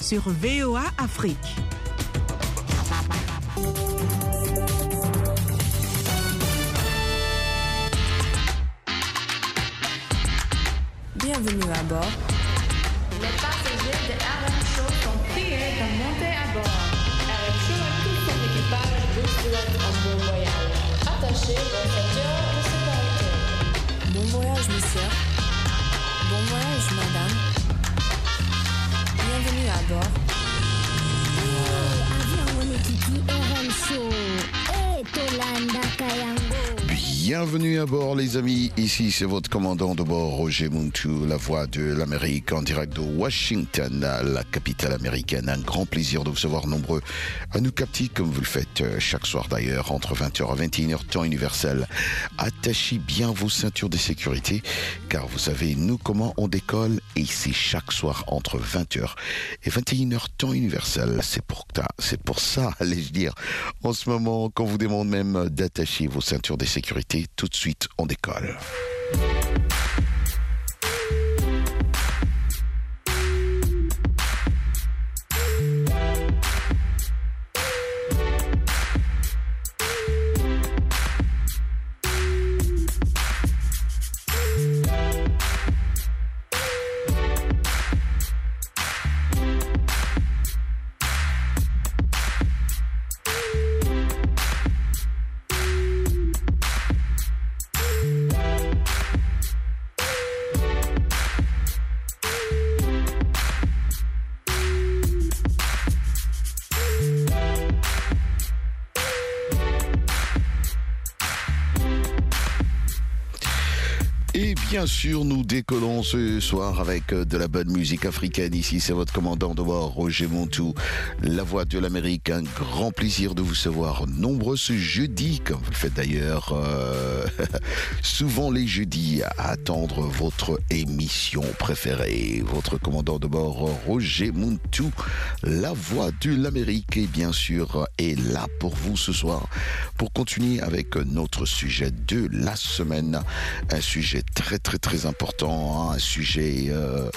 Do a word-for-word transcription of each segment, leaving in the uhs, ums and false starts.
sur V O A Afrique. Bienvenue à bord. Les passagers de R M Show sont priés de monter à bord. R M Show et tout son équipage vous souhaitent un bon voyage. Attachez vos ceintures de sécurité. Bon voyage, monsieur. Bon voyage, madame. Bienvenue à bord. Hey, avion Wanekiki R M Show. Hey, Tolanda Kayango. Bienvenue à bord les amis, ici c'est votre commandant de bord Roger Muntu, la voix de l'Amérique en direct de Washington, la capitale américaine. Un grand plaisir de vous savoir nombreux à nous capter comme vous le faites chaque soir d'ailleurs entre vingt heures et vingt et une heures temps universel. Attachez bien vos ceintures de sécurité car vous savez nous comment on décolle et c'est chaque soir entre vingt heures et vingt et une heures temps universel. C'est pour, c'est pour ça, allais-je dire, en ce moment qu'on vous demande même d'attacher vos ceintures de sécurité. Tout de suite, on décolle. Bien sûr, nous décollons ce soir avec de la bonne musique africaine. Ici, c'est votre commandant de bord, Roger Montou, la voix de l'Amérique. Un grand plaisir de vous savoir nombreux ce jeudi, comme vous le faites d'ailleurs euh, souvent les jeudis, à attendre votre émission préférée. Votre commandant de bord, Roger Montou, la voix de l'Amérique, et bien sûr, est là pour vous ce soir pour continuer avec notre sujet de la semaine. Un sujet très très très important, hein, un sujet euh,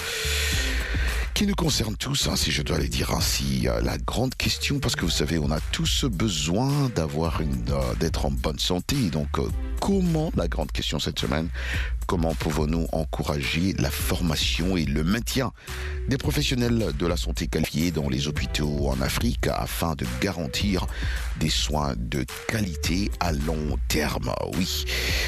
qui nous concerne tous, hein, si je dois le dire ainsi. Euh, la grande question, parce que vous savez, on a tous besoin d'avoir une, euh, d'être en bonne santé. Donc, euh, comment, la grande question cette semaine, comment pouvons-nous encourager la formation et le maintien des professionnels de la santé qualifiés dans les hôpitaux en Afrique afin de garantir des soins de qualité à long terme? Oui,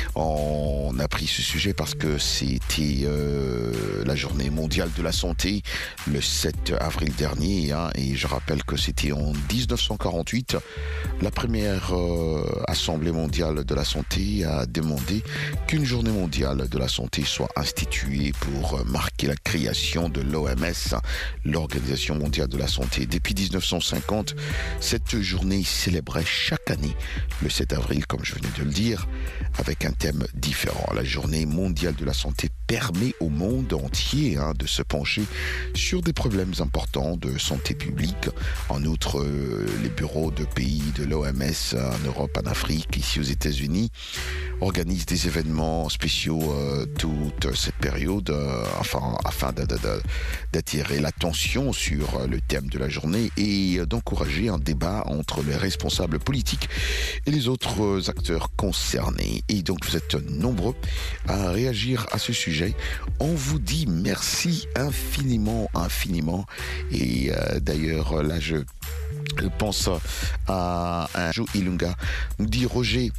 on a pris ce sujet parce que c'était euh, la journée mondiale de la santé le sept avril dernier, hein, et je rappelle que c'était en dix-neuf cent quarante-huit, la première euh, Assemblée mondiale de la santé a demandé qu'une journée mondiale de la santé soit instituée pour marquer la création de l'O M S, l'Organisation mondiale de la santé. Depuis dix-neuf cent cinquante, cette journée célébrait chaque année le sept avril, comme je venais de le dire, avec un thème différent. La journée mondiale de la santé permet au monde entier hein, de se pencher sur des problèmes importants de santé publique. En outre, euh, les bureaux de pays de l'O M S en Europe, en Afrique, ici aux États-Unis, organisent des événements spéciaux euh, toute cette période euh, enfin, afin de, de, de, d'attirer l'attention sur le thème de la journée et d'encourager un débat entre les responsables politiques et les autres acteurs concernés. Et donc vous êtes nombreux à réagir à ce sujet. On vous dit merci infiniment, infiniment. Et euh, d'ailleurs, là, je Je pense à un Sergio Ilunga. Nous dit Roger,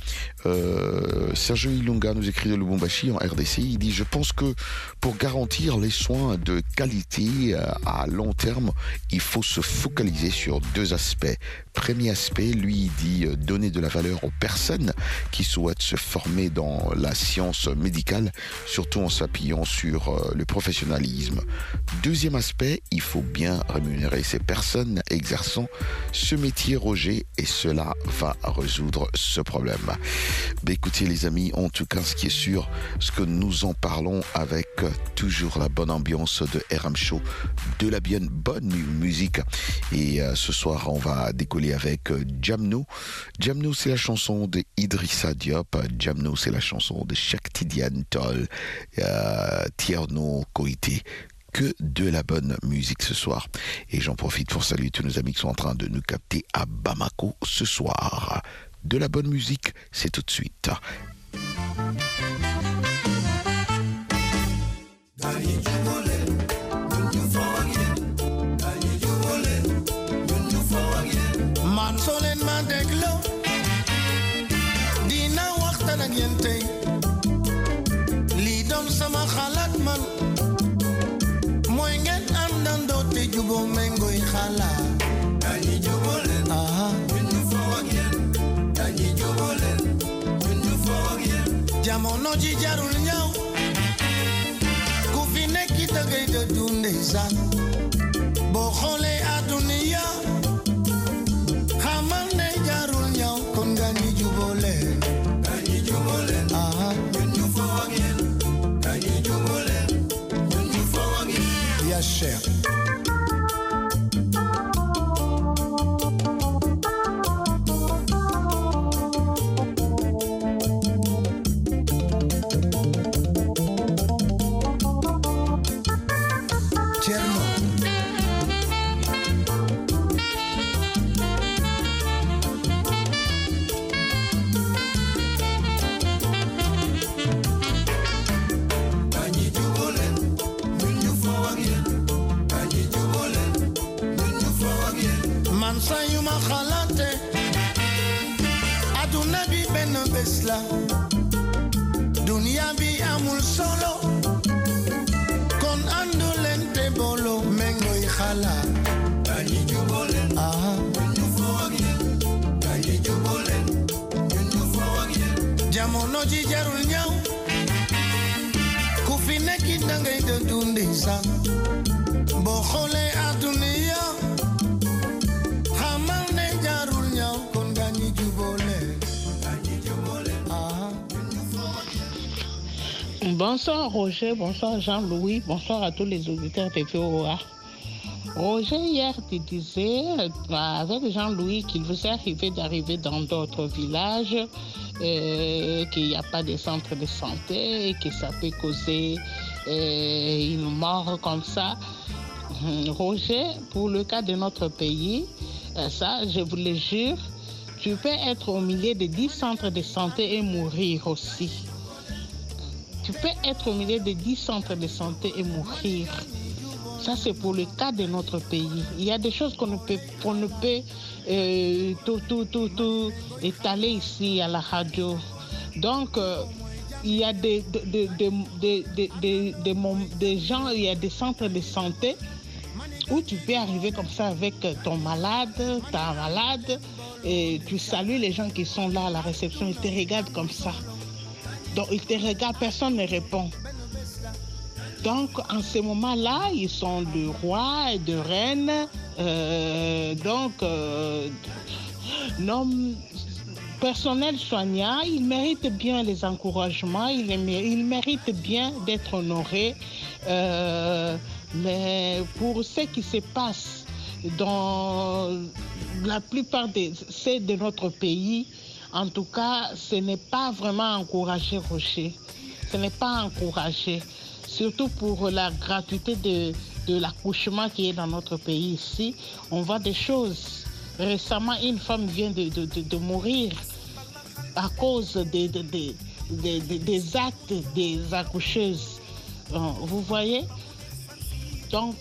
euh, Sergio Ilunga nous écrit de Lubumbashi en R D C. Il dit: je pense que pour garantir les soins de qualité à long terme, il faut se focaliser sur deux aspects. Premier aspect, lui, il dit donner de la valeur aux personnes qui souhaitent se former dans la science médicale, surtout en s'appuyant sur le professionnalisme. Deuxième aspect, il faut bien rémunérer ces personnes exerçant ce métier, Roger, et cela va résoudre ce problème. Ben écoutez les amis, en tout cas ce qui est sûr, ce que nous en parlons avec toujours la bonne ambiance de R M Show, de la bien bonne musique. Et euh, ce soir on va décoller avec euh, Jamno. Jamno c'est la chanson de Idrissa Diop. Jamno c'est la chanson de Shakti Diane Tol, euh, Tierno Koité. que de la bonne musique ce soir. Et j'en profite pour saluer tous nos amis qui sont en train de nous capter à Bamako ce soir. De la bonne musique, c'est tout de suite. Sama khalat man moy ngeen andan do te jubo mengoy khala dañi jubolen aha ñu fo ak yeen dañi jubolen ñu fo ak yeen jamono ji jarul ñaw ku fi nekk da ngay de dunde san bo xolé aduniya xamal ne jarul ñaw kon dañi jubolen dañi jubolen aha ñu fo ak yeen Yes, chef. Sayuma khalate aduna bi ben besla dunia bi amul solo kon andolente bolo mengoy khala dañi jubolen ah ñu fo ak yeen dañi jubolen ñu fo ak yeen jamono ji jarul ñaw ku fi nekk da ngay de dundi sa bo xolé adunia Bonsoir Roger, bonsoir Jean-Louis, bonsoir à tous les auditeurs de V O A. Roger, hier, tu disais avec Jean-Louis qu'il vous est arrivé d'arriver dans d'autres villages, euh, qu'il n'y a pas de centre de santé et que ça peut causer euh, une mort comme ça. Roger, pour le cas de notre pays, ça, je vous le jure, tu peux être au milieu de dix centres de santé et mourir aussi. Tu peux être au milieu de dix centres de santé et mourir. Ça, c'est pour le cas de notre pays. Il y a des choses qu'on ne peut, qu'on ne peut euh, tout, tout, tout, tout étaler ici à la radio. Donc, euh, il y a des, des, des, des, des, des, des, des gens, il y a des centres de santé où tu peux arriver comme ça avec ton malade, ta malade, et tu salues les gens qui sont là à la réception, ils te regardent comme ça. Donc, ils te regardent, personne ne répond. Donc, en ce moment-là, ils sont de rois et de reines. Euh, donc, euh, non, personnel soignant, ils méritent bien les encouragements, ils, ils méritent bien d'être honorés. Euh, mais pour ce qui se passe dans la plupart des c'est de notre pays, en tout cas, ce n'est pas vraiment encouragé, Roger. Ce n'est pas encouragé. Surtout pour la gratuité de, de l'accouchement qui est dans notre pays ici. On voit des choses. Récemment, une femme vient de, de, de, de mourir à cause des, des, des, des, des actes des accoucheuses. Vous voyez? Donc,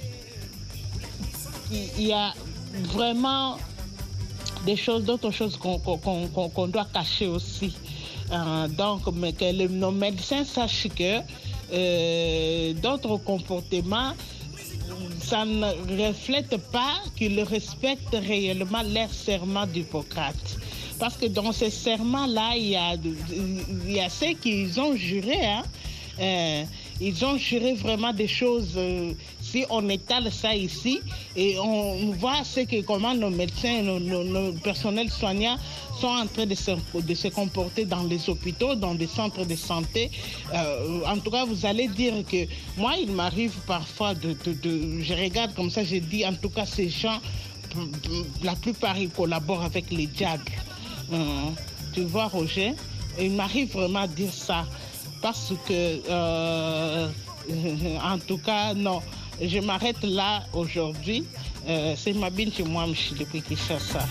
il y a vraiment des choses, d'autres choses qu'on qu'on, qu'on, qu'on doit cacher aussi. Euh, donc, mais que les, nos médecins sachent que euh, d'autres comportements, ça ne reflète pas qu'ils respectent réellement leur serment d'Hippocrate. Parce que dans ces serments-là, il y a, il y a ceux qui ont juré, hein, euh, ils ont juré vraiment des choses. Euh, si on étale ça ici et on voit ce que, comment nos médecins, nos, nos, nos personnels soignants sont en train de se, de se comporter dans les hôpitaux, dans des centres de santé. Euh, en tout cas, vous allez dire que moi, il m'arrive parfois de, de, de... Je regarde comme ça, je dis, en tout cas, ces gens, la plupart, ils collaborent avec les diables. Euh, tu vois, Roger, il m'arrive vraiment à dire ça. Parce que, euh, en tout cas, non. je m'arrête là aujourd'hui. Euh, c'est ma bine chez moi, je depuis Kinshasa.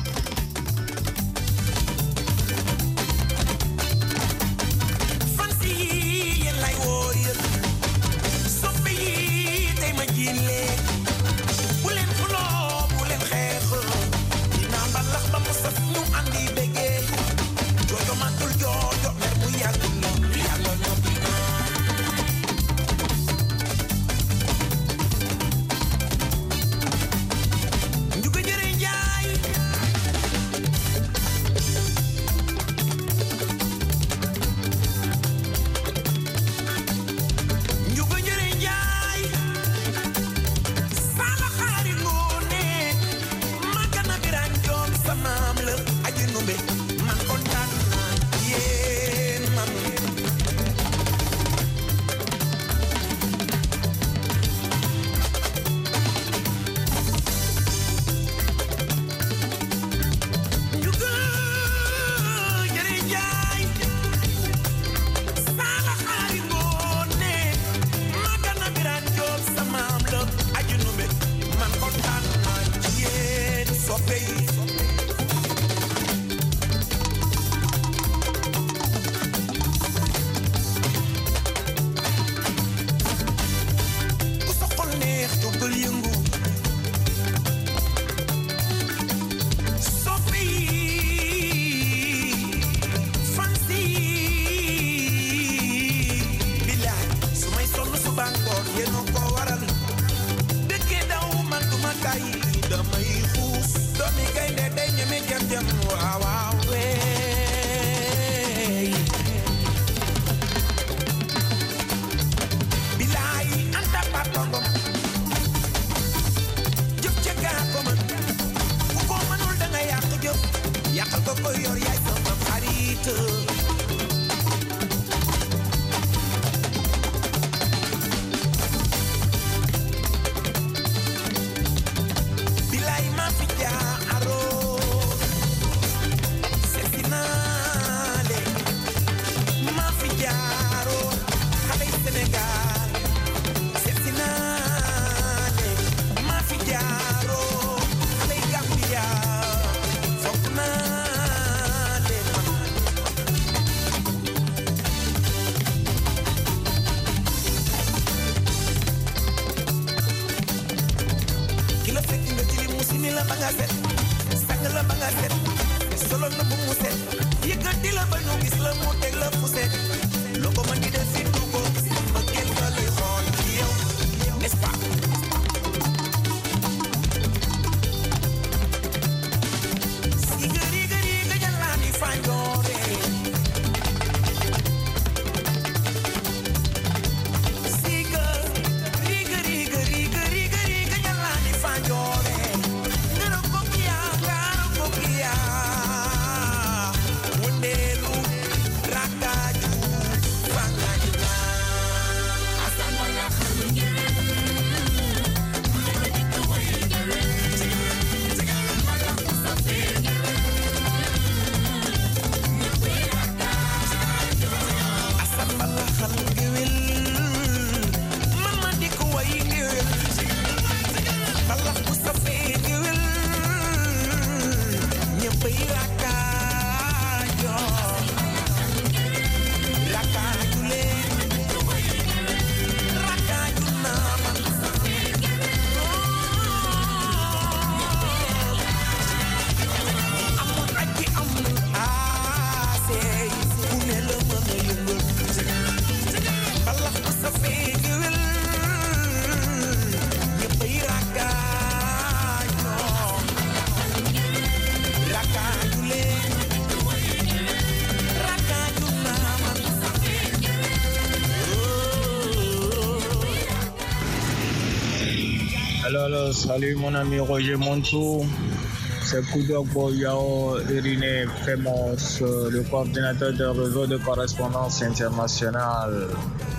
Alors, alors, salut mon ami Roger Montou, c'est Koudogbo Yao Iriné Fémos, le coordinateur du réseau de correspondance internationale.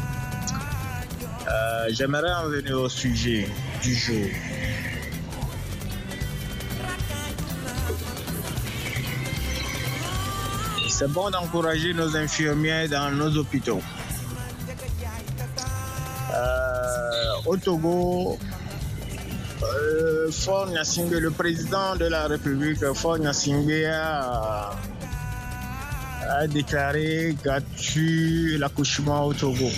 Euh, J'aimerais en venir au sujet du jour. C'est bon d'encourager nos infirmiers dans nos hôpitaux. Euh, au Togo, euh, Faure Gnassingbé, le président de la République, Faure Gnassingbé, a, a déclaré gratuit l'accouchement au Togo.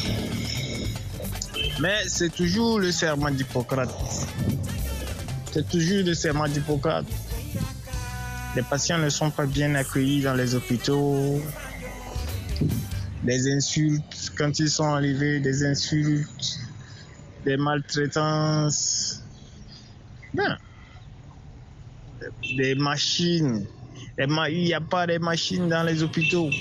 Mais c'est toujours le serment d'Hippocrate. C'est toujours le serment d'Hippocrate. Les patients ne sont pas bien accueillis dans les hôpitaux. Des insultes quand ils sont arrivés, des insultes, des maltraitances. Ben, des machines. Il n'y a pas de machines dans les hôpitaux.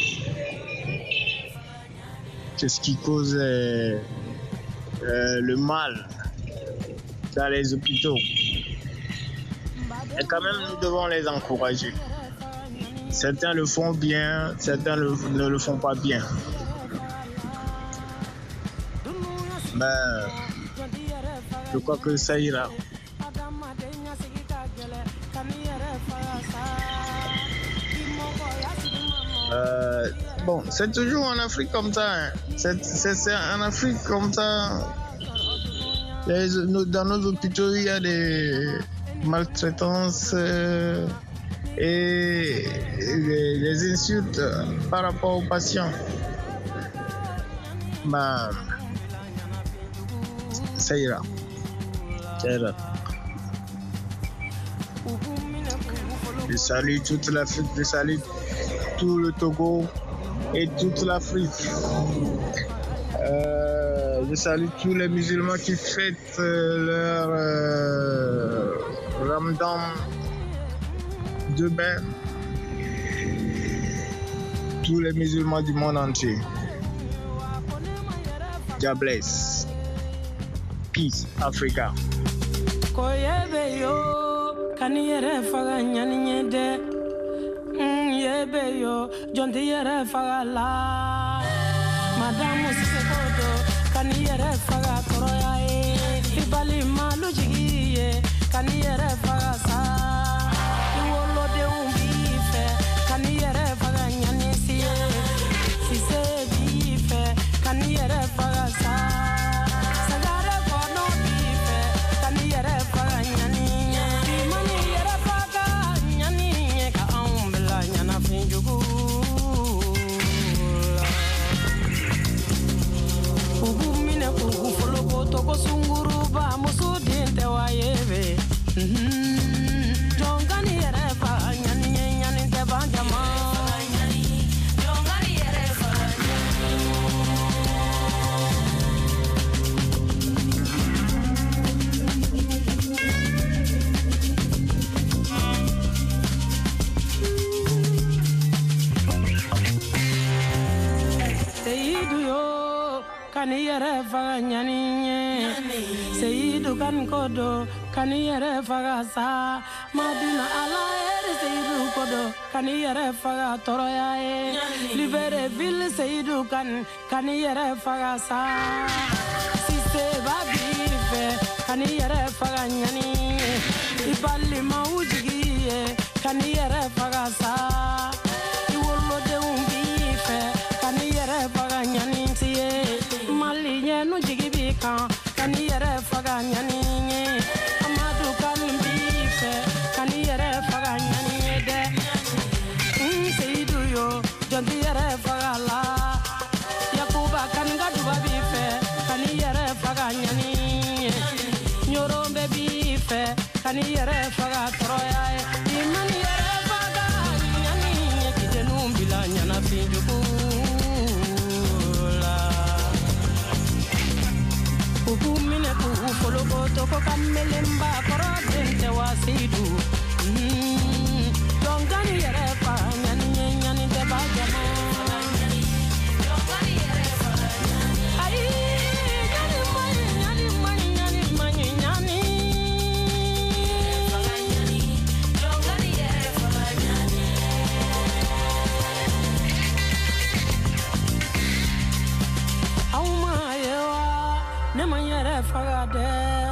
C'est ce qui cause euh, euh, le mal dans les hôpitaux. Et quand même, nous devons les encourager. Certains le font bien, certains le, ne le font pas bien. Mais je crois que ça ira. Euh, bon, c'est toujours en Afrique comme ça. Hein. C'est, c'est, c'est en Afrique comme ça. Les, dans nos hôpitaux, il y a des maltraitances euh, et les, les insultes par rapport aux patients. Ben, ça ira. Ça ira. Je salue toute l'Afrique, je salue tout le Togo et toute l'Afrique. Euh, je salue tous les musulmans qui fêtent leur euh, Ramadan de bain. Tous les musulmans du monde entier. God bless. Peace, Africa. Kaniere faga nyani de yebe yo jonde yere faga la madame sisekodo kaniere faga toroya e ibali malu jigiye kaniere faga sa iwolo de umbife kaniere faga nyani siye sise bife kaniere faga sa sagare kono bife kaniere faga nyani Toko sunguru ba musu dinte wa yebe jongani yere fa nyani nyani te ba jama jongani yere fa Seidu yo kani yere fa nyani Seidu kan kodo kani yere faga sa madina ala ere Seidu kodo kani yere faga toroya e libere ville Seidu kan kani yere faga sa sise babife kani yere faga nyani ibali maujigi kani yere faga sa iwolo de umbife kani yere faga nyani tie mali nyenu jigi bika kani yere faga nyani amadu kan bife kani yere faga nyani de Seidu yo jondi yere faga la yakuba kan gaduba bife kani yere faga nyani nyorombe bife kani yere faga toroya imani yere faga nyani kidenu bila nyana finjuku Mine ku folo boto ko kamelemba koro dente wasidu dongani yere fa nyani nyani de bajama dongani yere fa ai nyani mani nyani mani nyani mani nyani fa nyani dongani yere fa nyani auma yewa ne manyere fagade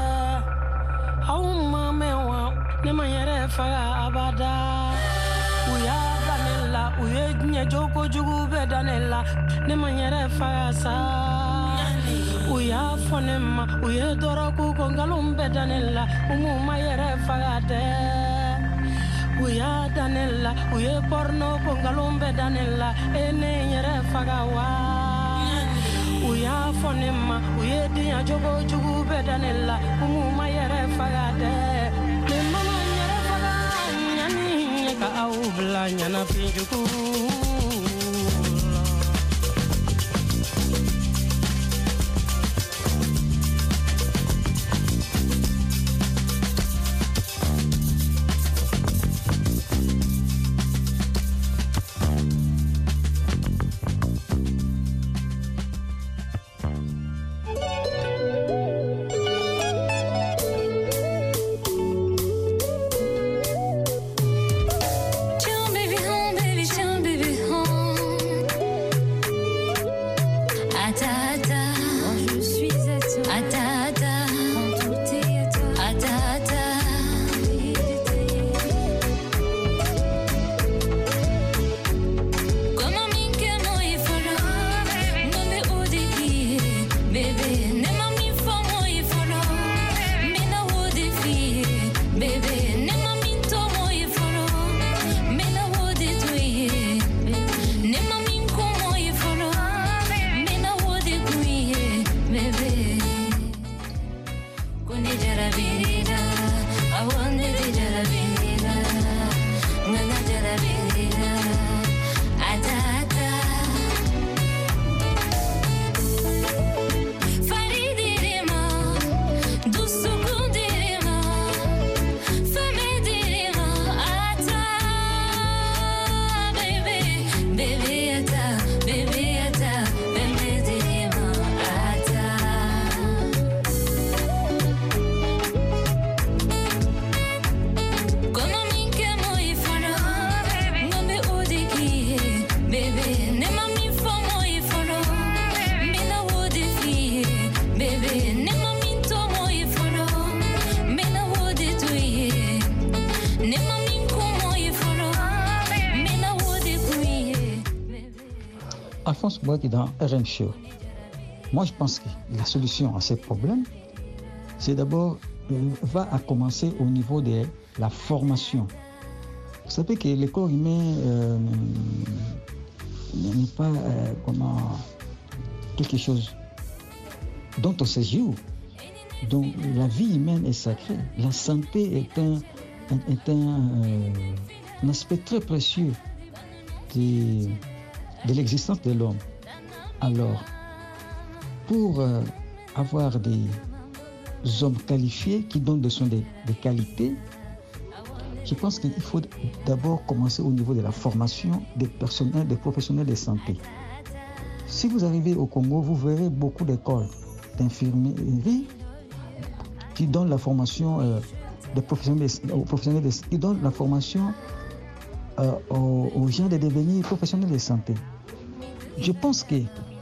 hauma mewa ne manyere faga abada uya danella uye nye joko jugu be danella ne manyere faga sa uya uya fonema uye doro ku kongalum bedanella umuma yere fagate uya danella uye porno kongalum bedanella ene yere fagawa uya fonema uye dia jogo jugu bedanella umuma yere fagate le mama yere faga nyani ka au bla nyana pinjuku. Alphonse Bois qui est dans R M Show. Moi, je pense que la solution à ces problèmes, c'est d'abord, euh, va à commencer au niveau de la formation. Vous savez que le corps humain euh, n'est pas euh, comment, quelque chose dont on se joue. Donc, la vie humaine est sacrée. La santé est un, est un, euh, un aspect très précieux de, de l'existence de l'homme. Alors, pour euh, avoir des hommes qualifiés qui donnent des soins de, de qualité, je pense qu'il faut d'abord commencer au niveau de la formation des personnels, des professionnels de santé. Si vous arrivez au Congo, vous verrez beaucoup d'écoles d'infirmerie qui donnent la formation euh, des professionnels, de, aux professionnels de, qui donnent la formation euh, aux, aux gens de devenir professionnels de santé. Je pense que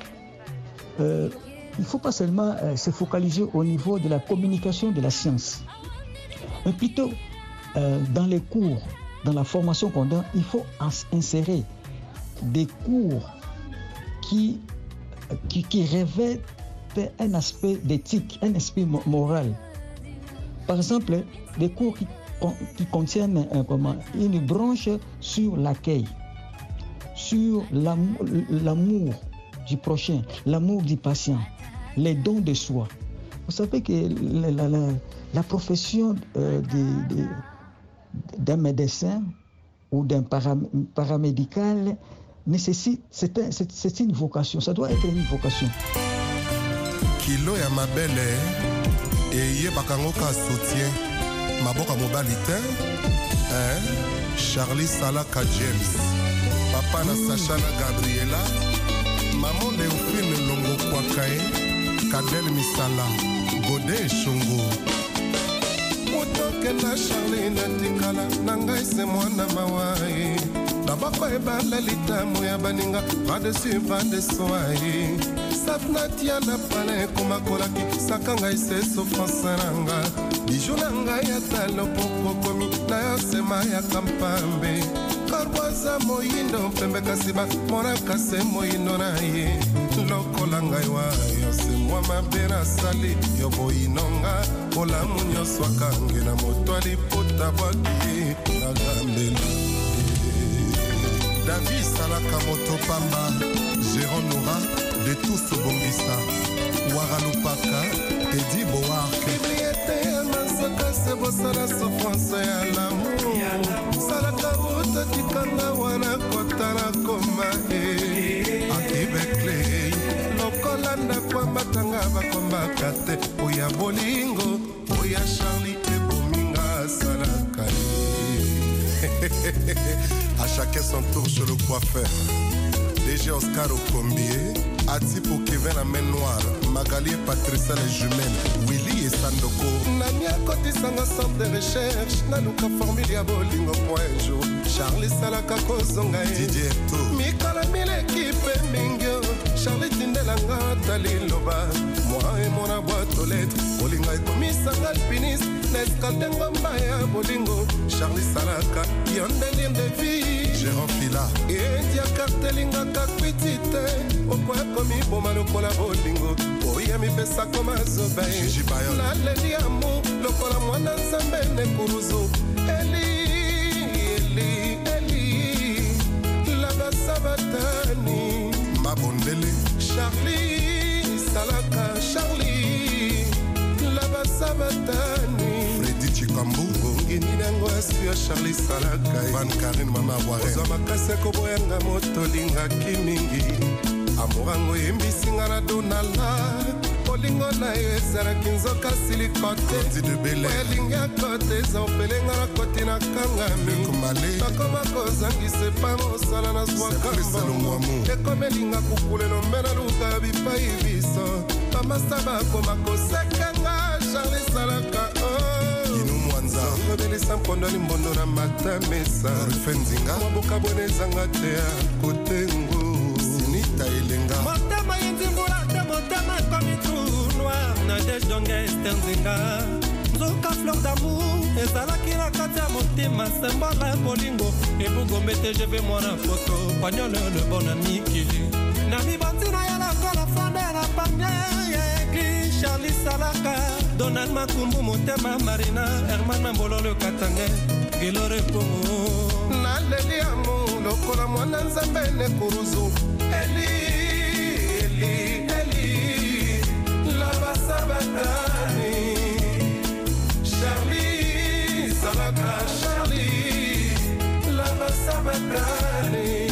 euh, il ne faut pas seulement euh, se focaliser au niveau de la communication de la science, mais plutôt euh, dans les cours, dans la formation qu'on donne, il faut insérer des cours qui, qui, qui revêtent un aspect d'éthique, un aspect moral. Par exemple, des cours qui, qui contiennent euh, comment, une branche sur l'accueil, sur l'amour, l'amour du prochain, l'amour du patient, les dons de soi. Vous savez que la, la, la, la profession euh, de, de, d'un médecin ou d'un param, paramédical nécessite, c'est, un, c'est, c'est une vocation, ça doit être une vocation. Kilo ya mabele eye bakangoka soutien maboka mobali te hein? Charlie Salaka James papa na Sacha na Gabriela maman Léophile Longo Kwakae Kadel Misala Godé Shungu Motoke na Charlie na tikala nangai se mwana mawae Nabako ebala litamu ya baninga pas de sur pas de soye Sapnatia na pale kumakolaki sakanga ise souffrance nanga bijou nanga ya talo poko komi na yosema ya kampambe Karwaza moyindo pembe kasiba mora kase moyindo na ye lokola lokola ngai wa yo se mwa mabe nasali yo boyinonga olamu nyonso akange na moto alipota bwaki nagambeli David Salaka Moto Pamba Jérôme Nora de tous Bongisa Waralupaka Eddie Boark Bibliété Masaka Sebosala souffrance ya l'amour Salaka Moto Tikanga wana kotana koma e Akibekle Lokolanda kwa matanga bakoma kate Oya bolingo Oya Charlie Ebominga Salaka à chacun son tour chez le coiffeur. D G Oscar au combier, Atipo Kevin la main noire, Magali et Patricia les jumelles, Willy et Sandoko. Nania côté sanga centre de recherche, Nanuka formule à bolingo point jour. Charlie Salaka Kozonga Didier To. Mikola mille équipe Mingyo, Charlie Tindelanga Tali Loba. Moi et mon boîte aux lettres, Bolinga et Komisa alpiniste, Neskaldengo Maya Bolingo, Charlie Salaka, Yondelien de vie. Jérôme Fila, India Cartelinga Kakwitite, Okwa Komi Bomano Kola Bolingo, Oyami Pesa Koma Zobay, La Lady Amu, Lokola Mwana Zambene Kuruzo, Eli, Eli, Eli, Laba Sabatani, Mabondele, Charlie, Salaka, Charlie, Laba Sabatani, Freddy Chikambu, Ngini Nango Asio, Charlie Salaka, Van Karin Mama Ware, Ozama Kaseko Boyanga Motolinga Kimingi, Amorango Yembisinga na Donala, Olingo na Yezara Kinzoka Silikote, Welinga Kote, Zopelenga na Kote na Kangami, Takoma Kozangi Sepamo Sala na Swakamba, Ekomelinga Kukule no Mena Luka Bipa Ibiso, Amasaba Koma Kosekanga, Charlie Salaka, Inu Mwanza, Rebele Sampondo Limbondo na Matamesa, Rufenzinga, Wabuka Bonezanga Tea, Kotengo, Sinita Ilenga, Motama Yinzimbula, Motama comme trou noir, Nadej Donga Estenzinga, Zoka fleur d'amour, Ezalaki na Katia Motema, Sembola Bolingo, et Bugomete, je vais moi la photo, Pagnol le bon ami Kili. Nami Bantina Yala Kola Fanda la Pagné, Charlie Salaka, Donald Makumbu Motema Marina, Herman Mambolo le Katange, Gilore Pomo. Naleli Amu, Lokola Mwana Nzambene Kuruzu, Eli, Eli, Eli, Laba Sabatani, Charlie Salaka, Charlie, Laba Sabatani.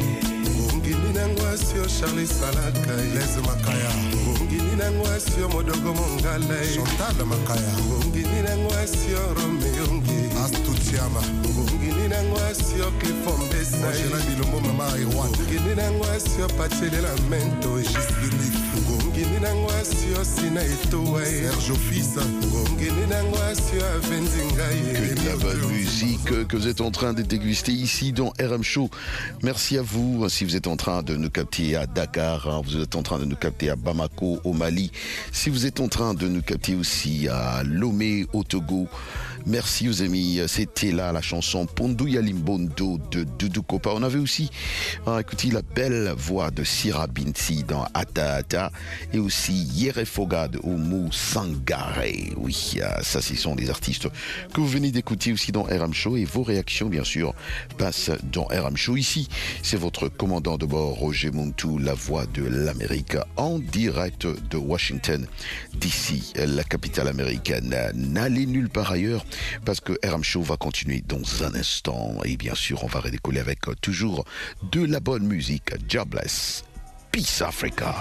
Charlie Salaka, Les Makaya, Ngini Nangwasio Modogo Mongale, Chantal Makaya, Ngini Nangwasio Romeongi, Astutiama, Ngini Nangwasio Cliffon Bessa, Angela Bilombo Mama Iwan, Ngini Nangwasio Pachele Lamento, Gisbili, Ngini Nangwasio Sina Etoa, Serge Fils, Ngini Nangwasio Avenzingaye. Que de la bonne musique que vous êtes en train de déguster ici dans R M Show. Merci à vous. Si vous êtes en train de nous capter à Dakar, vous êtes en train de nous capter à Bamako au Mali, si vous êtes en train de nous capter aussi à Lomé au Togo, merci aux amis. C'était là la chanson Pondou Yalimbondo de Doudou Kopa. On avait aussi hein, écouté la belle voix de Sira Binti dans Ata Ata et aussi Yere Fogad Oumou Sangare. Oui, ça ce sont des artistes que vous venez d'écouter aussi dans R M Show et vos réactions bien sûr passent dans R M Show. Ici, c'est votre commandant de bord Roger Montou, la voix de l'Amérique en direct de Washington D C, la capitale américaine. N'allez nulle part ailleurs parce que R M Show va continuer dans un instant et bien sûr on va redécoller avec toujours de la bonne musique. Jobless, Peace Africa.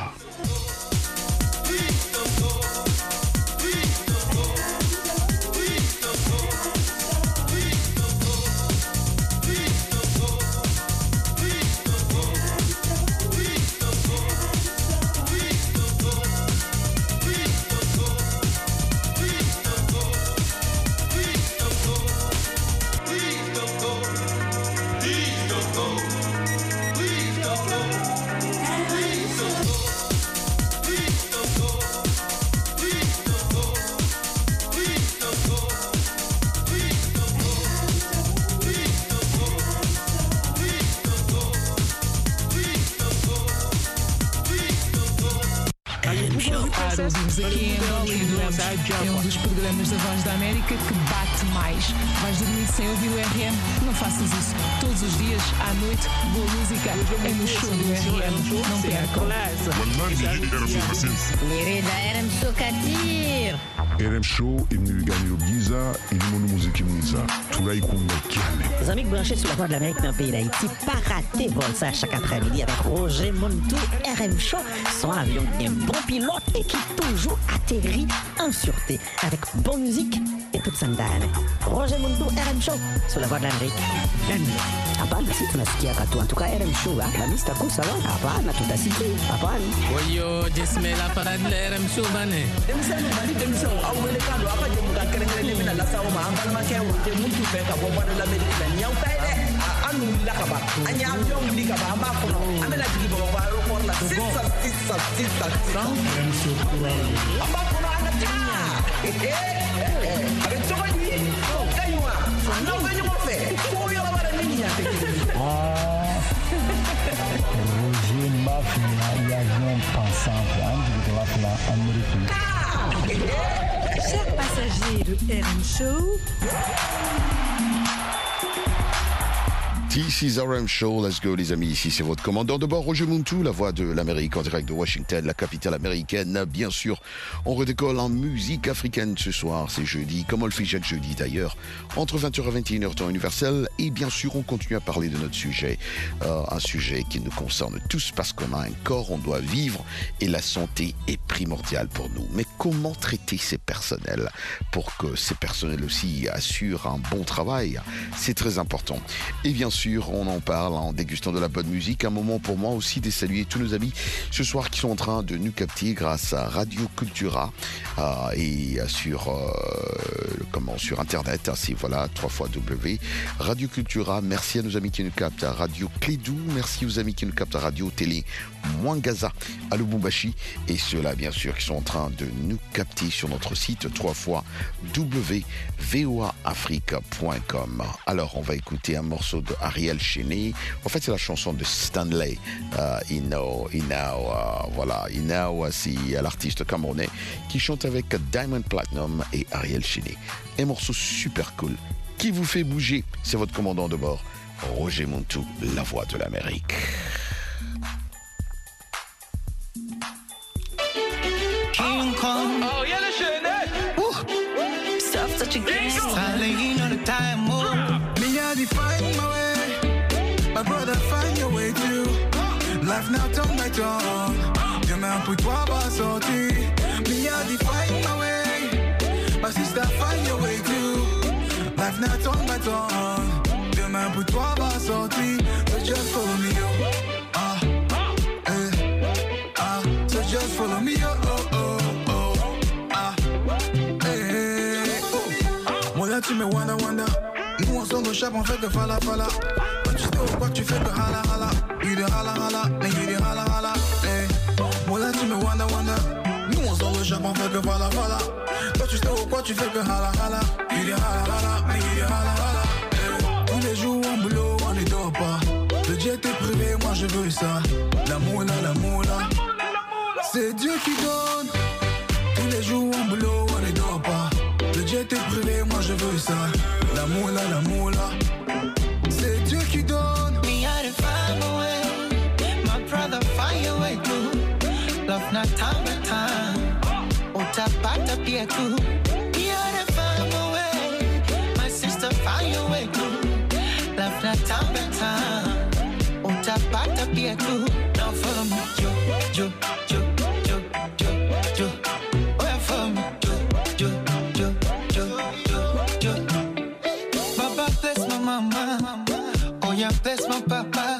Please don't go. Estamos aqui em Angola e adoramos. É um dos programas da Voz da América que bate mais. Vais dormir sem ouvir o R M? Não faças isso. Todos os dias, à noite, boa música é no show do R M. Não percam. Querida R M Show Katir. R M Show est venu gagner au Giza, il est mon musique Giza. Tout là, il compte Les amis branchés sur la Voix de l'Amérique dans le pays d'Haïti, pas rater vol ça chaque après-midi avec Roger Montou, R M Show, son avion qui est un bon pilote et qui toujours atterrit en sûreté avec bonne musique et toute sandale. Roger Montou, R M Show, sur la Voix de l'Amérique. Hapana, si tunasikia katu. En tout cas, R M Show, la mista kusa wa. Hapana, tutasikia. Hapana. Oyo, jismela parade la R M Show bane. Demisano bali demisano awele kando apa je muka kerengere mina la sawo ma angala ma kewo je muntu fe ka bomba de l'Amérique la nyau taide anu la ka ba anya avion li ka ba ma kono amela jigi ba ba aéroport la six six six six R M Show kuralo amba kono ana tinya avec ce qu'on dit kaywa non venez mo fe ko yo la bara ni ya te Roger Mafia y avion pensant de la Amérique. Chers passagers de R M Show, This is R M Show, let's go les amis, ici c'est votre commandant de bord Roger Montou, la voix de l'Amérique en direct de Washington, la capitale américaine. Bien sûr, on redécolle en musique africaine ce soir, c'est jeudi, comme on le fait chaque jeudi d'ailleurs, entre vingt heures et vingt et une heures temps universel. Et bien sûr, on continue à parler de notre sujet, euh, un sujet qui nous concerne tous parce qu'on a un corps, on doit vivre et la santé est primordiale pour nous. Mais comment traiter ces personnels pour que ces personnels aussi assurent un bon travail? C'est très important. Et bien sûr, on en parle en dégustant de la bonne musique. Un moment pour moi aussi de saluer tous nos amis ce soir qui sont en train de nous capter grâce à Radio Cultura euh, et sur euh, comment sur internet. Hein, c'est voilà trois fois W Radio Cultura. Merci à nos amis qui nous captent à Radio Clédou. Merci aux amis qui nous captent à Radio Télé Mwangaza à Lubumbashi et ceux-là bien sûr qui sont en train de nous capter sur notre site trois fois W V O A Africa point com. Alors on va écouter un morceau de Ariel Cheney. En fait, c'est la chanson de Stanley uh, Ino, Ino, uh, voilà, Ino, c'est l'artiste camerounais qui chante avec Diamond Platinum et Ariel Cheney. Un morceau super cool qui vous fait bouger. C'est votre commandant de bord, Roger Montou, la voix de l'Amérique. King Kong. Oh, yeah, le Cheney. Stuff that you get. Styling on the time move. Me I define my way. My brother, find your way too. Life now turn by turn. Demain pour toi va sortir. Me I define my way. My sister, find your way too. Life now turn by turn. Demain pour toi va sortir. So just follow me, yo. Ah, eh, ah. So just follow me, yo. Oh, oh, oh. Ah, eh, oh. Moi là tu me wanda wanda. Nous on s'en chape, on fait que fala fala. Quand tu sais pourquoi tu fais que hala hala. You de hala hala, mais you de hala hala. Eh, moi là tu me wanda wanda. Nous on s'en chape, on fait que fala fala. Quand tu sais pourquoi tu fais que hala hala. You de hala hala, mais you de hala hala. Eh, tous les jours en boulot, on ne dort pas. Le jet est privé, moi je veux ça. L'amour là, l'amour là. C'est Dieu qui donne. Tous les jours en boulot, on ne dort pas. Le jet est privé, moi je veux ça. L'amour là, l'amour là. C'est Dieu qui donne. Me I to find a way. My brother find a way too. Love not time by time. Utapata pia tu. Me I to find a way. My sister find a way too. Love not time by time. Utapata pia tu. Now follow me, jo, jo, jo, jo, jo, jo. Oh yeah, follow me, jo, jo, jo, jo, jo, jo. Baba bless my mama. Oh yeah, bless my papa.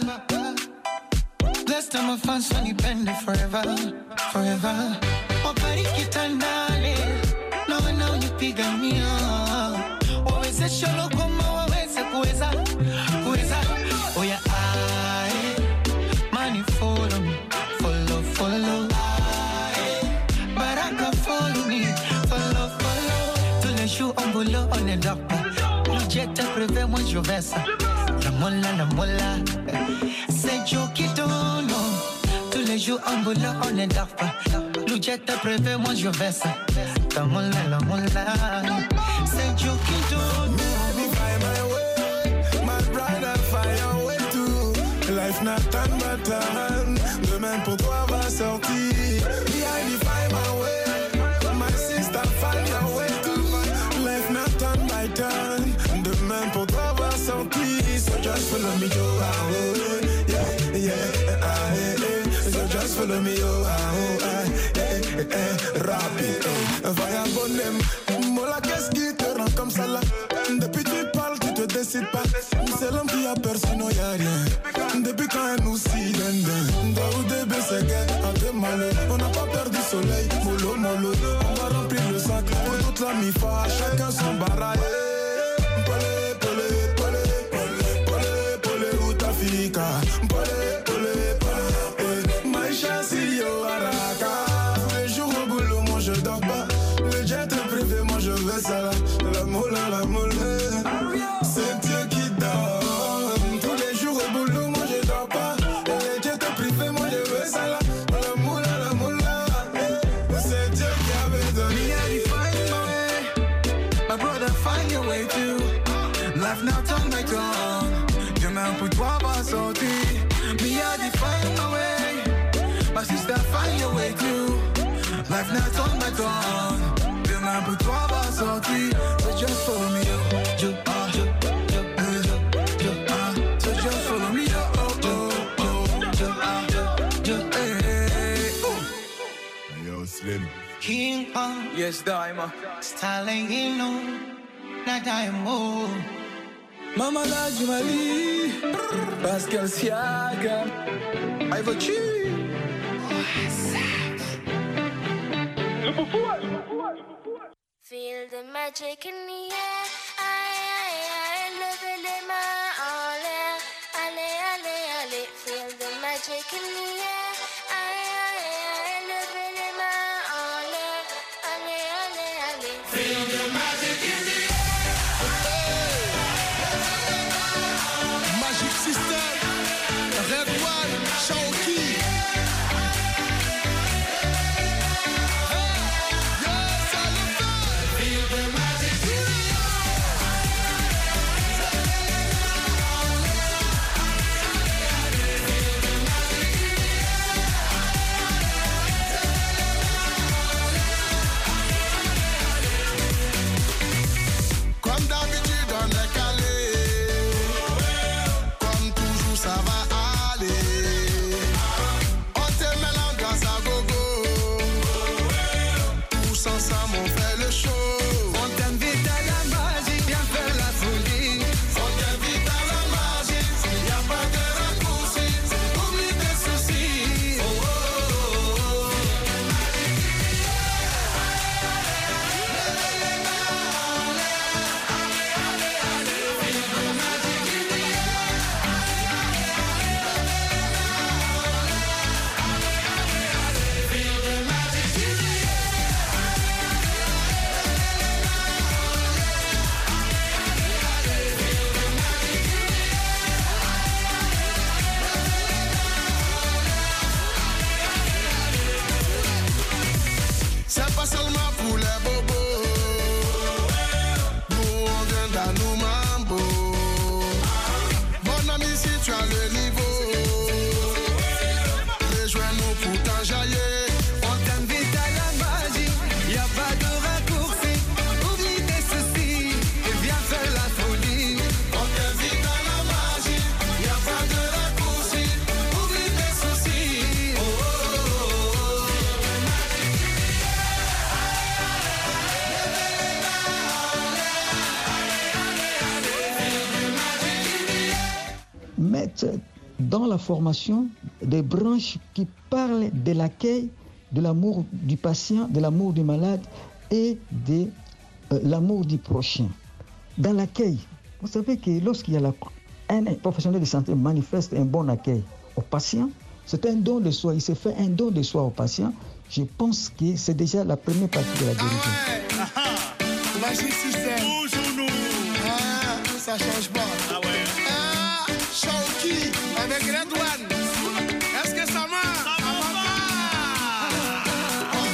Bless them my fans when you bend it forever, forever. Wabariki tandale. Na wana unipigania. Waweze sholo kama waweze kuweza, kuweza. Oh yeah, I money follow me, follow, follow. I baraka follow me, follow, follow. Tous les jours en boulot on est là. Le jet est privé, moi je vais ça. La mola, la mola. C'est Joe qui donne. Tous les jours en boulot on est là. Lujeta préfet, moi je vais ça. Ta moula, la moula. C'est Dieu qui donne. My brother, find your way too. Life not turn but turn. Demain pour toi va sortir. I define my way. My sister, find your way too. Life not turn by turn. Demain pour toi va sortir. So just follow me, yo. Ah, oh, yeah, yeah, ah, eh, eh. So just follow me, yo. Ah, oh, eh, eh, eh, rapide, eh. Vagabond, mola, qu'est-ce qui te rend comme ça là? Depuis tu parles, tu te décides pas. C'est l'homme qui a personne, non y'a rien. Depuis quand elle nous s'y donne, Daoud et Bességuet, un peu malheureux. On n'a pas perdu soleil, mollo, mollo. On va remplir le sac pour toute la mi-fa. Chacun son baraille. Polé, polé, polé, polé, polé, polé, où ta fille? Polé, polé, polé, Maïcha, si yo, araka. Tous les jours au boulot, moi je dors pas. Le jet est privé, moi je vais ça là. La moula, la moula. C'est Dieu qui donne. Tous les jours au boulot, moi je dors pas. Le jet est privé, moi je vais ça là. La moula, la moula. C'est Dieu qui avait donné. My brother, find your way too. Life now turn by turn. Demain pour toi va sortir. Me I define my way. My sister, find your way too. Life now turn by turn. Demain pour toi va sortir. So just follow me, yo. Yo, ah, yo, yo, yo, yo, ah. So just follow me, yo. Oh, oh, oh, yo, ah, yo, yo, eh, eh, oh. Yo, Slim. King Kong. Yes, Daima. Styling, you know. Not Daimo. Mama la Jumali, Pascal Siaga, I vote you. Feel the magic in the air. Aïe, aïe, aïe, levez les mains en l'air. Allez, allez, allez. Feel the magic in the air. Aïe, aïe, aïe, levez les mains en l'air. Allez, allez, allez. Feel the magic in the air. Magic System, Red One, Shaoki. Comme d'habitude, on est calé. Comme toujours, ça va aller. On te met l'ambiance à gogo. Tous ensemble, on fait le show. On t'invite à la magie, viens faire la folie. On t'invite à la magie, il n'y a pas de raccourci. Oublie tes soucis. Oh, oh, oh, oh. C'est pas seulement pour les bobos. Nous on vient dans nos mambo. Mon ami, si tu as le niveau, rejoins-nous pour t'enjailler. On t'invite à la magie, y a pas de raccourci. Oublie tes soucis et viens faire la folie. On t'invite à la magie, y a pas de raccourci. Oublie tes soucis. Oh, oh, oh, oh. Mettre dans la formation des branches qui parlent de l'accueil, de l'amour du patient, de l'amour du malade et de euh, l'amour du prochain. Dans l'accueil, vous savez que lorsqu'il y a la, un professionnel de santé manifeste un bon accueil au patient, c'est un don de soi, il se fait un don de soi au patient. Je pense que c'est déjà la première partie de la guérison. Ah ouais, ah ah. Magic System. Toujours nous. Ah, ça change pas. Ah ouais. Ah, Shaoki avec Red One. Est-ce que ça marche? Ça va pas.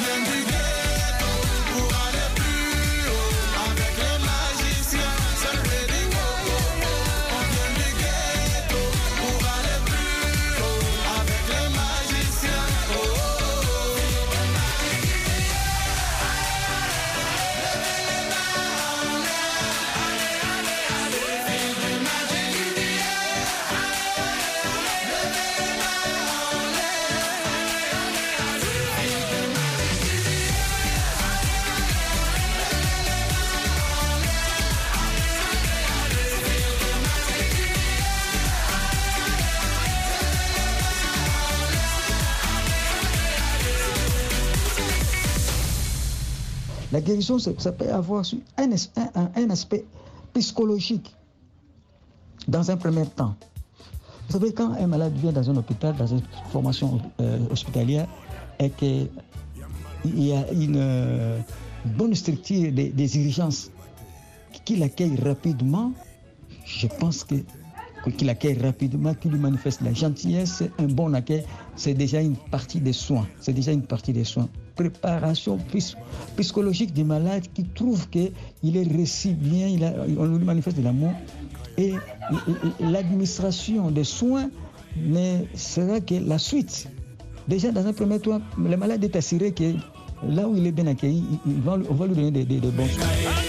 La guérison, ça peut avoir un, un, un aspect psychologique dans un premier temps. Vous savez, quand un malade vient dans un hôpital, dans une formation euh, hospitalière, et qu'il y a une euh, bonne structure des, des urgences qui l'accueille rapidement, je pense que qu'il accueille rapidement, qu'il lui manifeste la gentillesse, un bon accueil, c'est déjà une partie des soins. C'est déjà une partie des soins. Préparation psychologique du malade qui trouve qu'il est reçu bien, il a, on lui manifeste de l'amour. Et l'administration des soins ne sera que la suite. Déjà, dans un premier temps, le malade est assuré que là où il est bien accueilli, il va, on va lui donner des, des, des bons soins.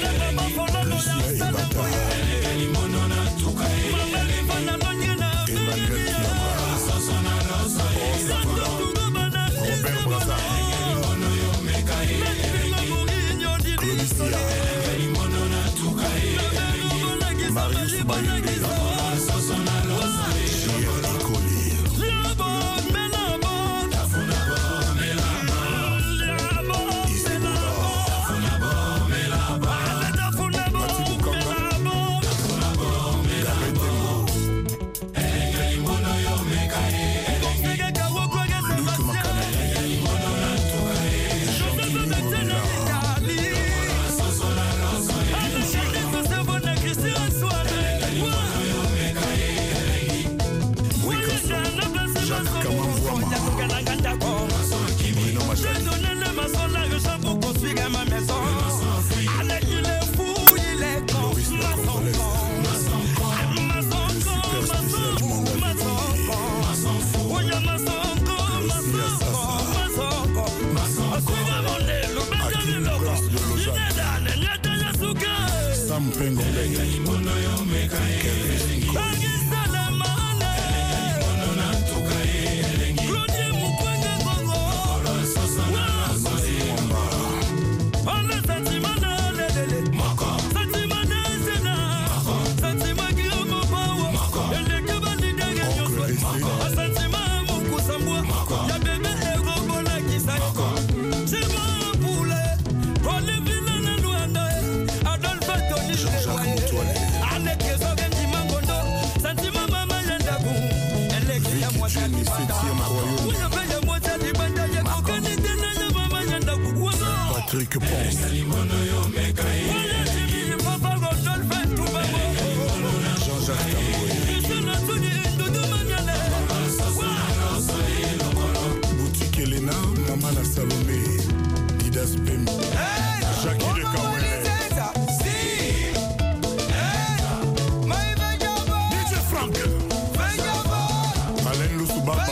Patrick Ponce. Jean-Jacques Tamboy. Boutique Elena, Maman la Salomé, Didas Pembe, Jackie de Kawele. D J Frank, Alain Lusubaba.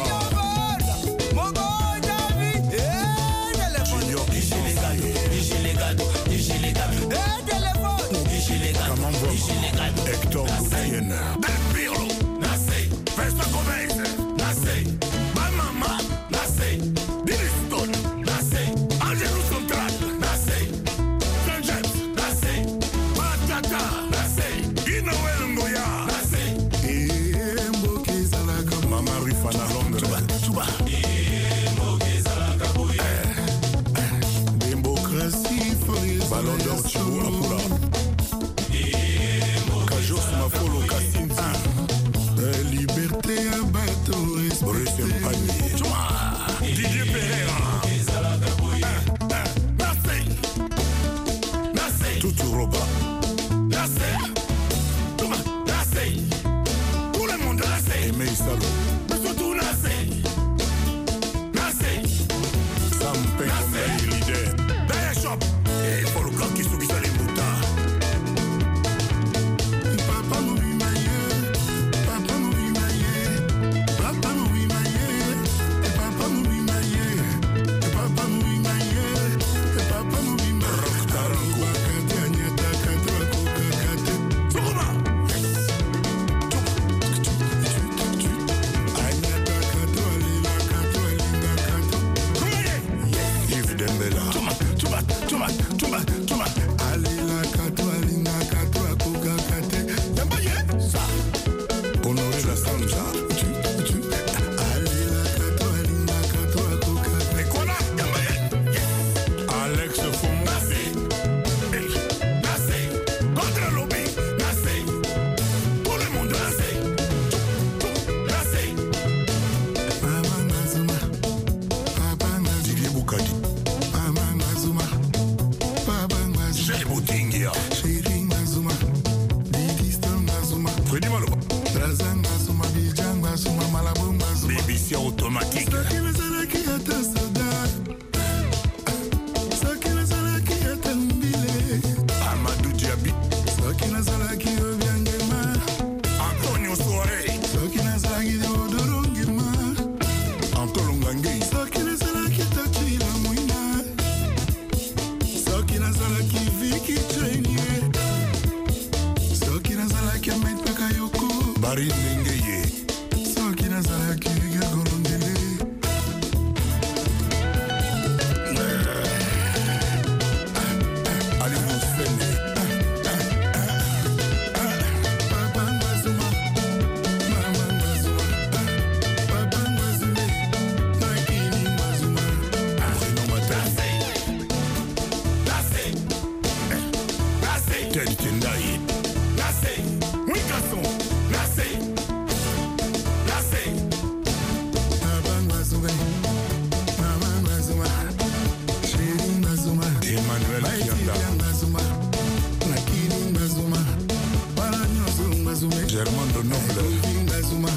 Hector Gutiérrez. Del Pirlo, nasce. Festa Gomez, nasce. Mamma, nasce. Diliston, nasce. Angelo Central, nasce. Saint James, nasce. Matata, nasce. Inoel Ngoya, nasce. Emboki Zalaka, Mama Rifana Londres. Tuba, Emboki Zalaka, démocratie, Ballon d'Or, Thibaut Apura. Mafolo Kassinza, liberté à bateau, Boris Mpani, Didier Pereira, Nassé, Nassé, Toutou Roba, Nassé, Nassé, tout le monde Nassé, Aimé Salo, surtout Nassé, Nassé, Sampé, Nassé, leader, Daya Shop, et pour le bloc qui s'occupe de l'Imbuta. Bazanga suma bijanga suma malabumba suma B B C automatique Sakina Zalaki ata soda Sakina Zalaki ata mbile Amadou Diaby Sakina Zalaki obiangema Antonio Soare Sakina Zalaki odorongema Antolongange Sakina Zalaki tachila muina Sakina Zalaki Viki Trainier Sakina Zalaki Ahmed Bakayoko Bari Nengeye Sakina Zalaki Gagorondele Ali Moussene Papa Mbazuma Mama Mbazuma Papa Mbazuma Nakini Mbazuma Bruno Matase Lase Lase Ted Kendai Lase Wikason Lase Lase Papa Mbazuma Mama Mbazuma Chéri Mbazuma Emmanuel Kianda Mbazuma Nakini Mbazuma Baranyoso Mbazuma Germain de Noble Mbazuma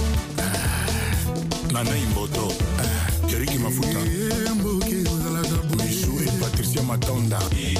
Nana Imboto Jeriki Mafuta Michou et Patricia Matonda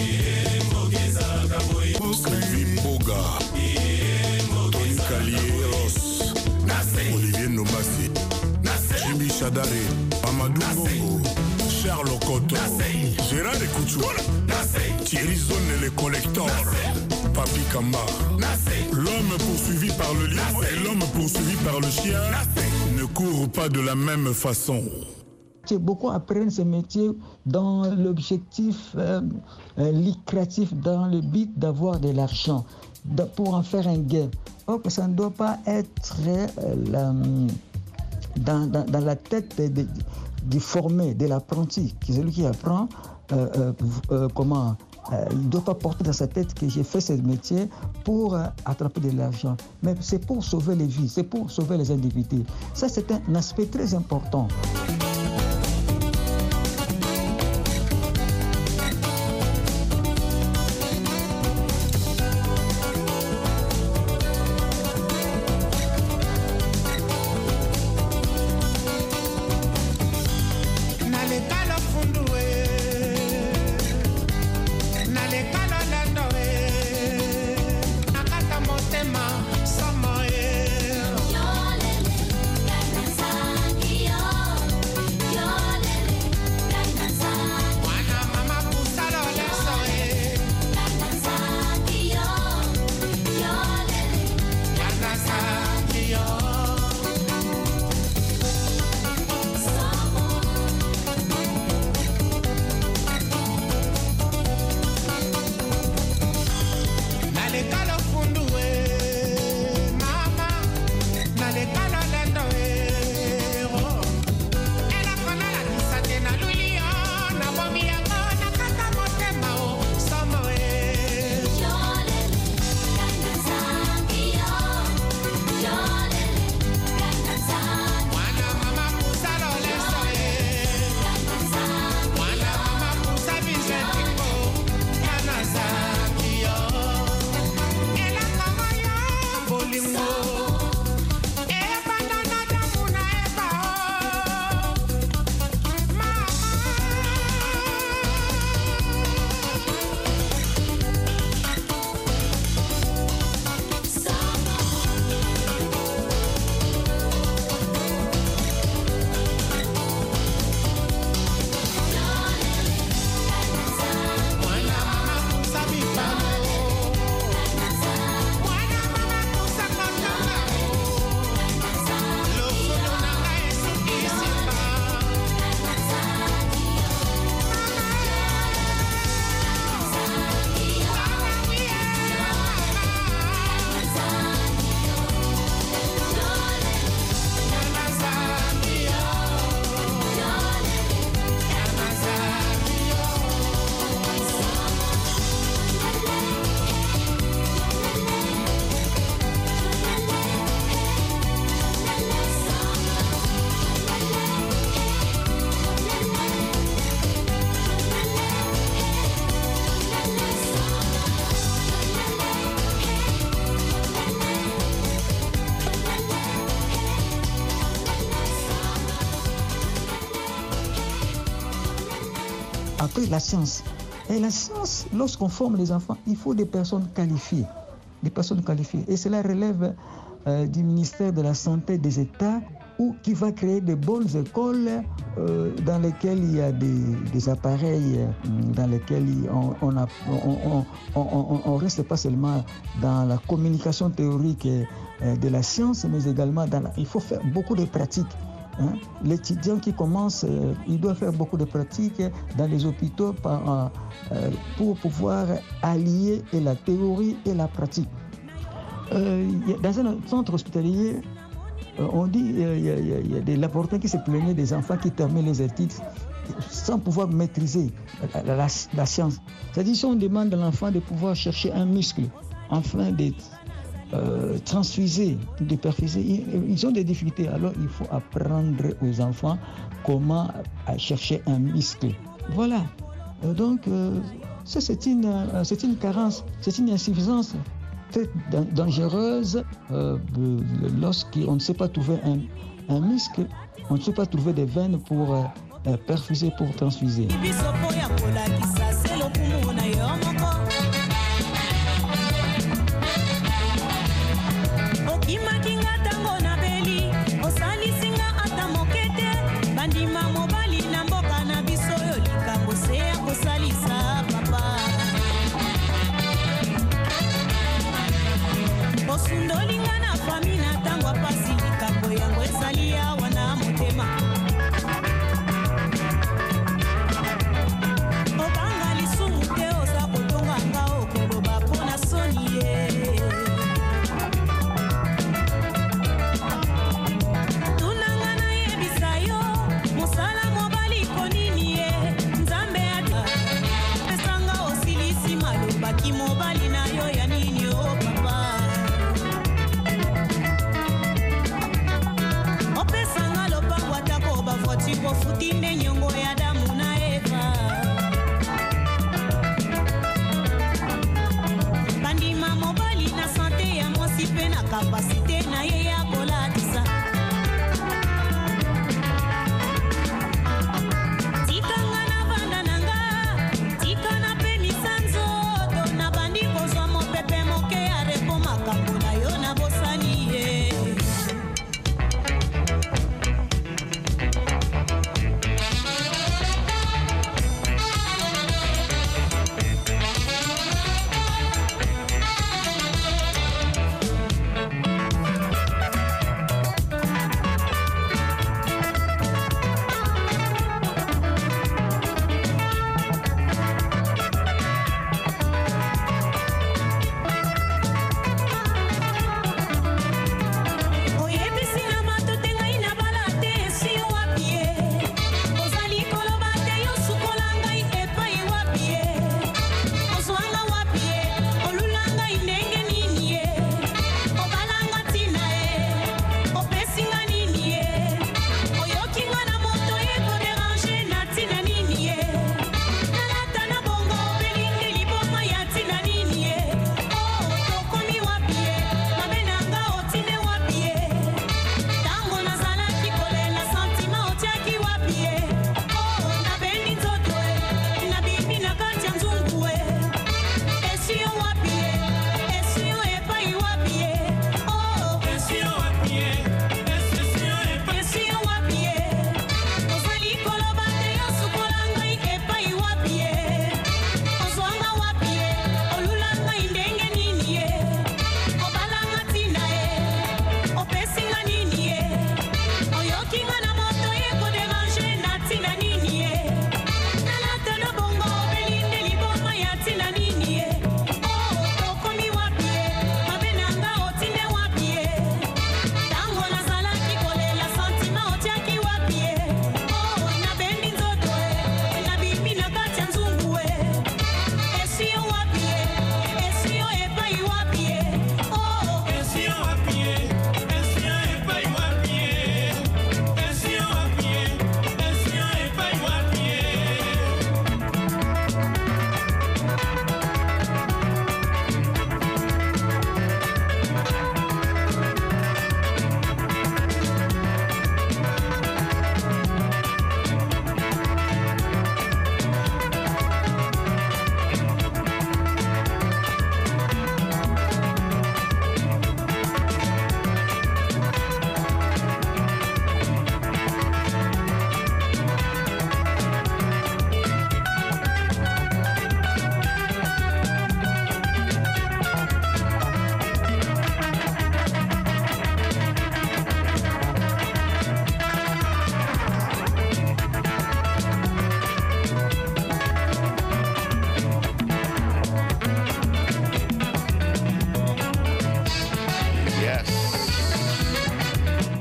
Sylvie Boga Tony Calieros Olivier Nomasi Jimmy Chadare Amadou Bongo Charles Okoto Gérard Ekouchou Thierry Zone le collector Papi Kamba L'homme poursuivi par le lion et l'homme poursuivi par le chien ne courent pas de la même façon. Beaucoup apprennent ce métier dans l'objectif euh, euh, lucratif, dans le but d'avoir de l'argent, de, pour en faire un gain. Or, que ça ne doit pas être euh, la, dans, dans, dans la tête de, de, du formé, de l'apprenti, qui est celui qui apprend euh, euh, euh, comment. Euh, il ne doit pas porter dans sa tête que j'ai fait ce métier pour euh, attraper de l'argent. Mais c'est pour sauver les vies, c'est pour sauver les individus. Ça, c'est un aspect très important. Sama après la science. Et la science, lorsqu'on forme les enfants, il faut des personnes qualifiées. Des personnes qualifiées. Et cela relève euh, du ministère de la Santé des États, ou qui va créer de bonnes écoles euh, dans lesquelles il y a des, des appareils, euh, dans lesquels on on, a, on, on, on, on reste pas seulement dans la communication théorique euh, de la science, mais également dans la, il faut faire beaucoup de pratiques. Hein. L'étudiant qui commence, euh, il doit faire beaucoup de pratiques dans les hôpitaux par, euh, pour pouvoir allier et la théorie et la pratique. Euh, dans un centre hospitalier, on dit qu'il euh, y, y, y a des laboratoires qui se plaignaient des enfants qui terminent les études sans pouvoir maîtriser la, la, la, la science. C'est-à-dire si on demande à l'enfant de pouvoir chercher un muscle afin de euh, transfuser, de perfuser, ils, ils ont des difficultés. Alors il faut apprendre aux enfants comment à chercher un muscle. Voilà. Euh, donc euh, ça c'est une, euh, c'est une carence, c'est une insuffisance très dangereuse euh, lorsqu'on ne sait pas trouver un, un muscle, on ne sait pas trouver des veines pour euh, perfuser, pour transfuser. Osundolingana famina tangwa pasi likambo yango esalia wana motema obanga lisumu te oza kotonga nga okoloba mpona soni ye tunanga nayebisa yo mosala mobali konini ye nzambe ata esanga osilisi malobaki mobali na yo ya nini o papa Futinde nyongo ya Adamu na Eva bandima mobali na sante ya mwasi pe na kapasite na ye ya kolatisa tikanga na vanda nanga tikana pe misanzo to na bandi kozwa mopepe moke ya repo makambo na yo na bosani ye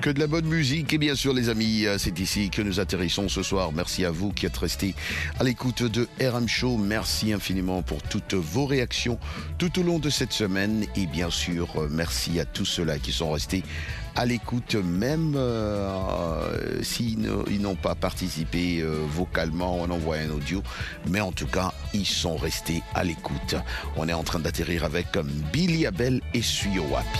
Que de la bonne musique et bien sûr les amis, c'est ici que nous atterrissons ce soir. Merci à vous qui êtes restés à l'écoute de R M Show. Merci infiniment pour toutes vos réactions tout au long de cette semaine et bien sûr merci à tous ceux-là qui sont restés à l'écoute même euh, s'ils n'ont pas participé euh, vocalement, on envoie un audio, mais en tout cas ils sont restés à l'écoute. On est en train d'atterrir avec Billy Abel et Suyo Wapi.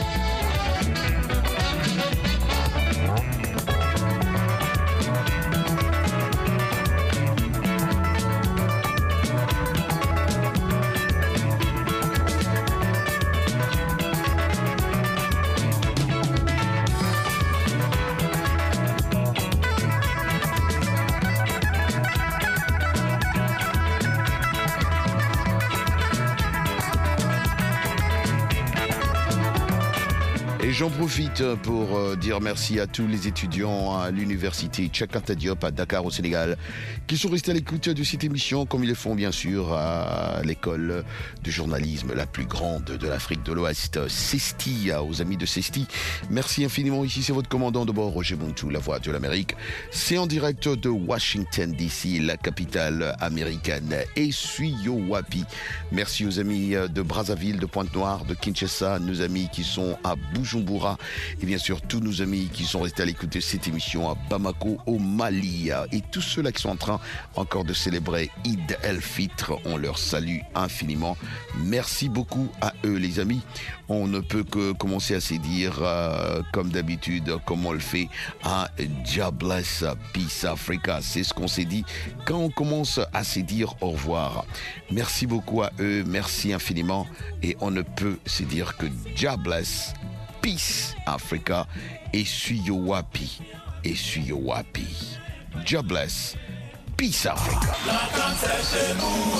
J'en profite pour dire merci à tous les étudiants à l'université Cheikh Anta Diop à Dakar au Sénégal qui sont restés à l'écoute de cette émission comme ils le font bien sûr à l'école de journalisme la plus grande de l'Afrique de l'Ouest, CESTI, aux amis de CESTI. Merci infiniment, ici c'est votre commandant de bord Roger Montou, la voix de l'Amérique. C'est en direct de Washington D C, la capitale américaine, et Suyo Wapi. Merci aux amis de Brazzaville, de Pointe-Noire, de Kinshasa, nos amis qui sont à Bujumbura, et bien sûr tous nos amis qui sont restés à l'écoute de cette émission à Bamako au Mali et tous ceux-là qui sont en train encore de célébrer Eid el-Fitr, on leur salue infiniment. Merci beaucoup à eux les amis. On ne peut que commencer à se dire euh, comme d'habitude, comme on le fait, à God bless, peace Africa. C'est ce qu'on s'est dit quand on commence à se dire au revoir. Merci beaucoup à eux, merci infiniment et on ne peut se dire que God bless, Peace Africa et Suyo Wapi et Suyo Wapi. God bless. Peace Africa. La danse est chez nous.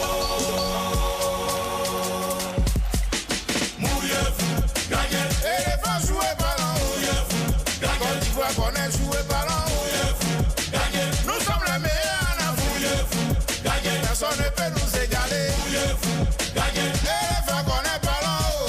Mouillez-vous, gagnez. Et les femmes jouent ballon. Mouillez-vous, gagnez. Quand tu vois qu'on est joué ballon. Mouillez-vous, gagnez. Nous sommes les meilleurs en Afrique. Mouillez-vous, gagnez. Personne ne peut nous égaler. Mouillez-vous, gagnez. Et les femmes qu'on est ballon.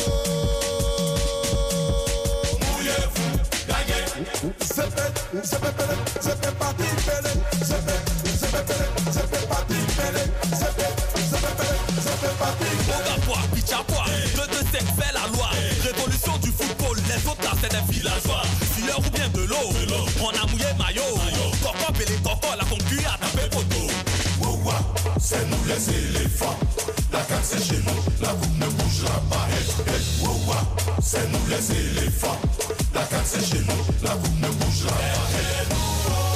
C'est fait, c'est fait, c'est fait parti, c'est fait, c'est fait, c'est fait parti, c'est fait, c'est fait, c'est fait parti. Bogapois, Pichapois, le deux cinq fait la loi. Révolution du football, les autres là c'est des villageois. Filleur ou bien de l'eau, on a mouillé maillot. Coco, pelé, coco, la concu a tapé poteau. Ouah, c'est nous les éléphants. La canne c'est chez nous, la coupe ne bougera pas. Ouah, c'est nous les éléphants. La canne c'est chez nous, la coupe ne bougera pas.